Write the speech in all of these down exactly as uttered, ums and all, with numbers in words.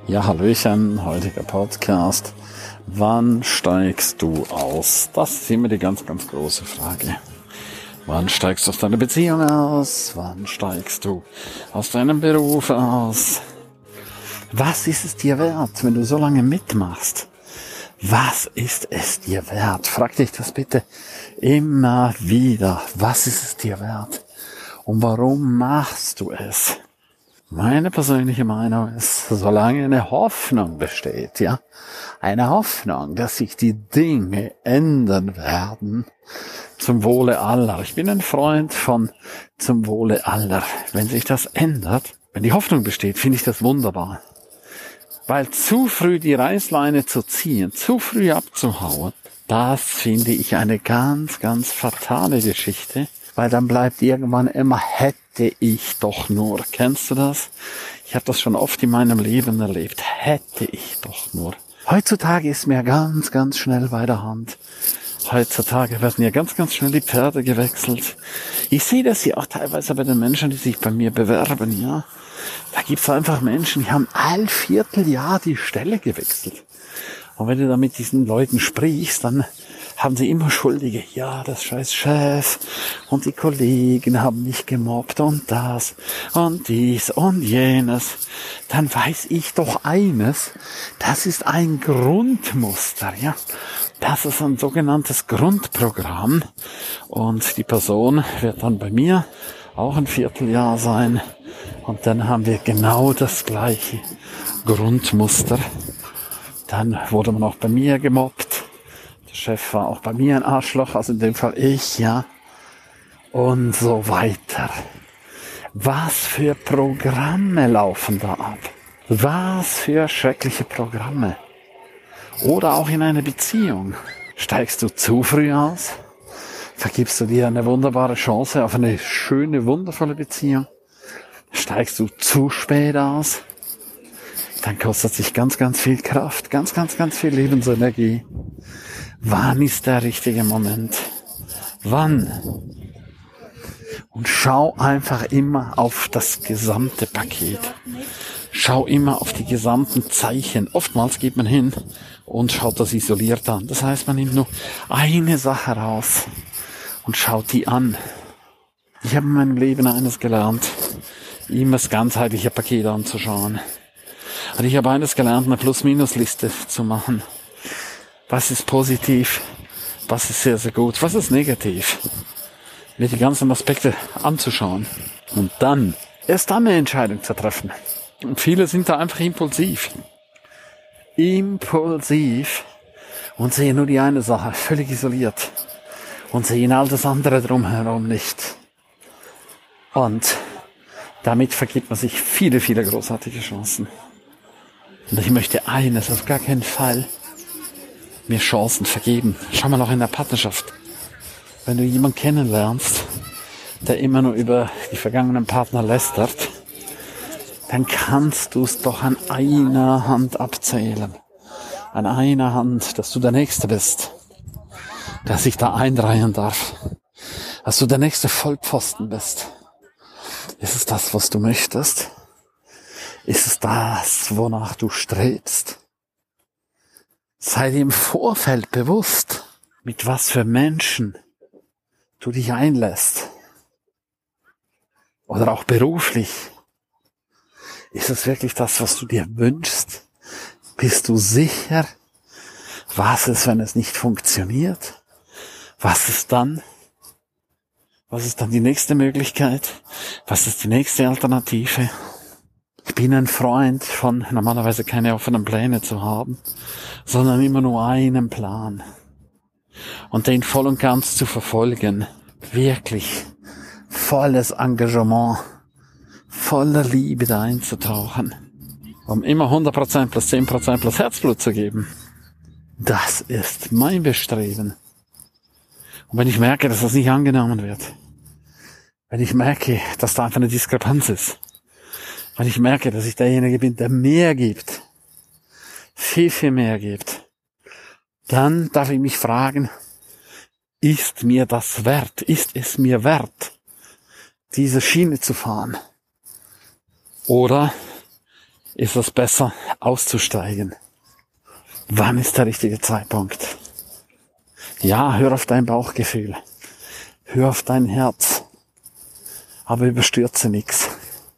Ja, hallöchen, heutiger Podcast. Wann steigst du aus? Das ist immer die ganz, ganz große Frage. Wann steigst du aus deiner Beziehung aus? Wann steigst du aus deinem Beruf aus? Was ist es dir wert, wenn du so lange mitmachst? Was ist es dir wert? Frag dich das bitte immer wieder. Was ist es dir wert? Und warum machst du es? Meine persönliche Meinung ist, solange eine Hoffnung besteht, ja, eine Hoffnung, dass sich die Dinge ändern werden, zum Wohle aller. Ich bin ein Freund von zum Wohle aller. Wenn sich das ändert, wenn die Hoffnung besteht, finde ich das wunderbar. Weil zu früh die Reißleine zu ziehen, zu früh abzuhauen, das finde ich eine ganz, ganz fatale Geschichte. Weil dann bleibt irgendwann immer, hätte ich doch nur. Kennst du das? Ich habe das schon oft in meinem Leben erlebt. Hätte ich doch nur. Heutzutage ist mir ganz, ganz schnell bei der Hand. Heutzutage werden ja ganz, ganz schnell die Pferde gewechselt. Ich sehe das ja auch teilweise bei den Menschen, die sich bei mir bewerben, ja. Da gibt's einfach Menschen, die haben ein Vierteljahr die Stelle gewechselt. Und wenn du da mit diesen Leuten sprichst, dann haben sie immer Schuldige. Ja, das scheiß Chef und die Kollegen haben mich gemobbt und das und dies und jenes. Dann weiß ich doch eines, das ist ein Grundmuster, ja. Das ist ein sogenanntes Grundprogramm und die Person wird dann bei mir auch ein Vierteljahr sein und dann haben wir genau das gleiche Grundmuster. Dann wurde man auch bei mir gemobbt. Chef war auch bei mir ein Arschloch, also in dem Fall ich, ja. Und so weiter. Was für Programme laufen da ab? Was für schreckliche Programme? Oder auch in einer Beziehung. Steigst du zu früh aus? Vergibst du dir eine wunderbare Chance auf eine schöne, wundervolle Beziehung? Steigst du zu spät aus? Dann kostet sich ganz, ganz viel Kraft, ganz, ganz, ganz viel Lebensenergie. Wann ist der richtige Moment? Wann? Und schau einfach immer auf das gesamte Paket. Schau immer auf die gesamten Zeichen. Oftmals geht man hin und schaut das isoliert an. Das heißt, man nimmt nur eine Sache raus und schaut die an. Ich habe in meinem Leben eines gelernt, immer das ganzheitliche Paket anzuschauen. Und ich habe eines gelernt, eine Plus-Minus-Liste zu machen. Was ist positiv? Was ist sehr, sehr gut? Was ist negativ? Mir die ganzen Aspekte anzuschauen. Und dann, erst dann eine Entscheidung zu treffen. Und viele sind da einfach impulsiv. Impulsiv. Und sehen nur die eine Sache, völlig isoliert. Und sehen all das andere drumherum nicht. Und damit vergibt man sich viele, viele großartige Chancen. Und ich möchte eines, auf gar keinen Fall, mir Chancen vergeben. Schau mal auch in der Partnerschaft. Wenn du jemanden kennenlernst, der immer nur über die vergangenen Partner lästert, dann kannst du es doch an einer Hand abzählen. An einer Hand, dass du der Nächste bist, der sich da einreihen darf. Dass du der nächste Vollpfosten bist. Ist es das, was du möchtest? Ist es das, wonach du strebst? Sei dir im Vorfeld bewusst, mit was für Menschen du dich einlässt. Oder auch beruflich. Ist es wirklich das, was du dir wünschst? Bist du sicher? Was ist, wenn es nicht funktioniert? Was ist dann? Was ist dann die nächste Möglichkeit? Was ist die nächste Alternative? Ich bin ein Freund von normalerweise keine offenen Pläne zu haben, sondern immer nur einen Plan. Und den voll und ganz zu verfolgen. Wirklich volles Engagement, voller Liebe da einzutauchen. Um immer hundert Prozent plus zehn Prozent plus Herzblut zu geben. Das ist mein Bestreben. Und wenn ich merke, dass das nicht angenommen wird, wenn ich merke, dass da einfach eine Diskrepanz ist, wenn ich merke, dass ich derjenige bin, der mehr gibt, viel, viel mehr gibt, dann darf ich mich fragen, ist mir das wert? Ist es mir wert, diese Schiene zu fahren? Oder ist es besser auszusteigen. Wann ist der richtige Zeitpunkt? Ja, hör auf dein Bauchgefühl. Hör auf dein Herz. Aber überstürze nichts.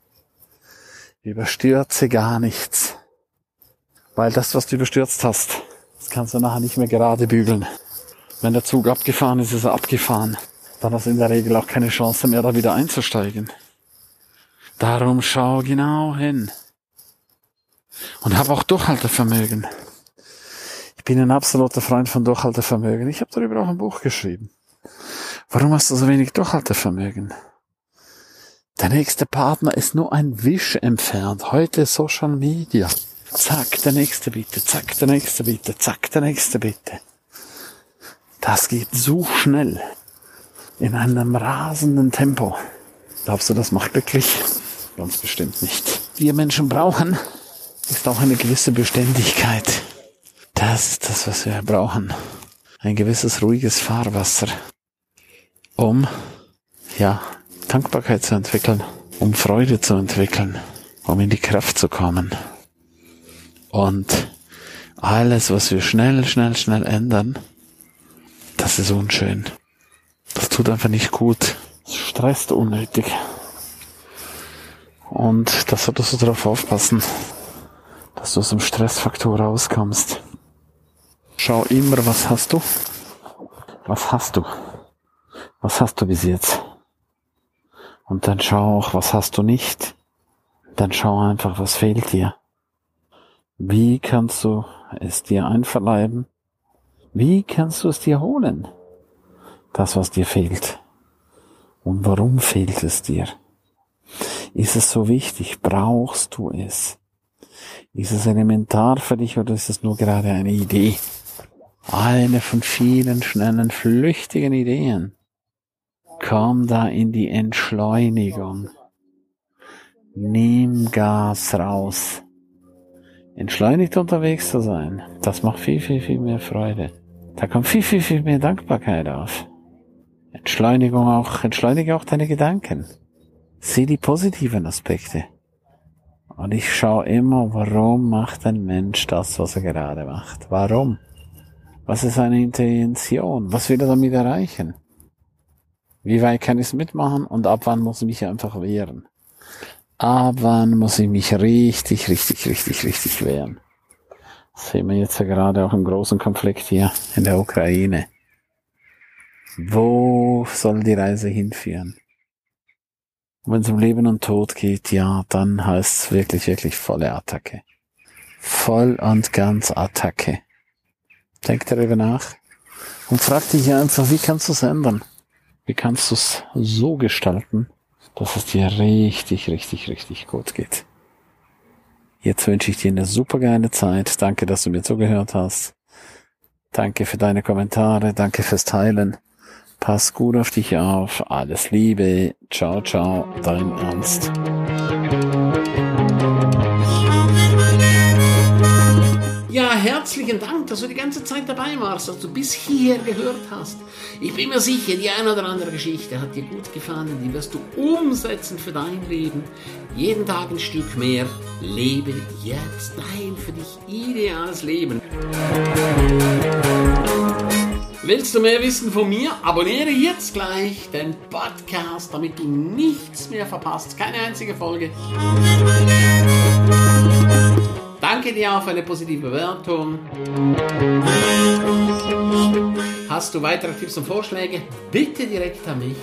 Überstürze gar nichts. Weil das, was du überstürzt hast, das kannst du nachher nicht mehr gerade bügeln. Wenn der Zug abgefahren ist, ist er abgefahren. Dann hast du in der Regel auch keine Chance mehr, da wieder einzusteigen. Darum schau genau hin. Und hab auch Durchhaltevermögen. Ich bin ein absoluter Freund von Durchhaltevermögen. Ich habe darüber auch ein Buch geschrieben. Warum hast du so wenig Durchhaltevermögen? Der nächste Partner ist nur ein Wisch entfernt. Heute Social Media. Zack, der nächste bitte. Zack, der nächste bitte. Zack, der nächste bitte. Das geht so schnell. In einem rasenden Tempo. Glaubst du, das macht glücklich? Ganz bestimmt nicht. Wir Menschen brauchen, ist auch eine gewisse Beständigkeit. Das ist das, was wir brauchen. Ein gewisses ruhiges Fahrwasser. Um, ja, Dankbarkeit zu entwickeln. Um Freude zu entwickeln. Um in die Kraft zu kommen. Und alles, was wir schnell, schnell, schnell ändern, das ist unschön. Das tut einfach nicht gut. Das stresst unnötig. Und da solltest du darauf aufpassen, dass du aus dem Stressfaktor rauskommst. Schau immer, was hast du? Was hast du? Was hast du bis jetzt? Und dann schau auch, was hast du nicht? Dann schau einfach, was fehlt dir? Wie kannst du es dir einverleiben? Wie kannst du es dir holen? Das, was dir fehlt. Und warum fehlt es dir? Ist es so wichtig? Brauchst du es? Ist es elementar für dich oder ist es nur gerade eine Idee? Eine von vielen schnellen, flüchtigen Ideen. Komm da in die Entschleunigung. Nimm Gas raus. Entschleunigt unterwegs zu sein, das macht viel, viel, viel mehr Freude. Da kommt viel, viel, viel mehr Dankbarkeit auf. Entschleunigung auch, entschleunige auch deine Gedanken. Sieh die positiven Aspekte. Und ich schaue immer, warum macht ein Mensch das, was er gerade macht? Warum? Was ist seine Intention? Was will er damit erreichen? Wie weit kann ich es mitmachen und ab wann muss ich mich einfach wehren? Ab wann muss ich mich richtig, richtig, richtig, richtig wehren? Das sehen wir jetzt ja gerade auch im großen Konflikt hier in der Ukraine. Wo soll die Reise hinführen? Und wenn es um Leben und Tod geht, ja, dann heißt es wirklich, wirklich volle Attacke. Voll und ganz Attacke. Denk darüber nach und frag dich einfach, wie kannst du es ändern? Wie kannst du es so gestalten, dass es dir richtig, richtig, richtig gut geht? Jetzt wünsche ich dir eine super geile Zeit. Danke, dass du mir zugehört hast. Danke für deine Kommentare. Danke fürs Teilen. Pass gut auf dich auf. Alles Liebe. Ciao, ciao. Dein Ernst. Ja, herzlichen Dank, dass du die ganze Zeit dabei warst, dass du bis hierher gehört hast. Ich bin mir sicher, die eine oder andere Geschichte hat dir gut gefallen, die wirst du umsetzen für dein Leben. Jeden Tag ein Stück mehr. Lebe jetzt dein für dich ideales Leben. Willst du mehr wissen von mir? Abonniere jetzt gleich den Podcast, damit du nichts mehr verpasst. Keine einzige Folge. Danke dir auch für eine positive Bewertung. Hast du weitere Tipps und Vorschläge? Bitte direkt an mich.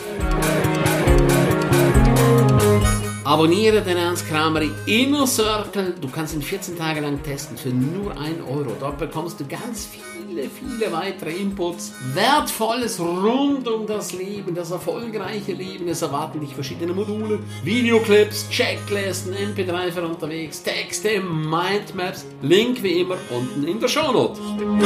Abonniere den Ernst Kramery Inner Circle. Du kannst ihn vierzehn Tage lang testen für nur ein Euro. Dort bekommst du ganz viele, viele weitere Inputs. Wertvolles rund um das Leben, das erfolgreiche Leben. Es erwarten dich verschiedene Module, Videoclips, Checklisten, M P drei für unterwegs, Texte, Mindmaps. Link wie immer unten in der Shownote.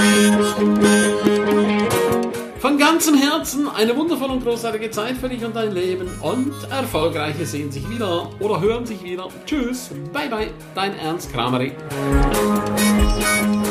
Von ganzem Herzen eine wundervolle und großartige Zeit für dich und dein Leben und Erfolgreiche sehen sich wieder oder hören sich wieder. Tschüss, bye bye, dein Ernst Kramery.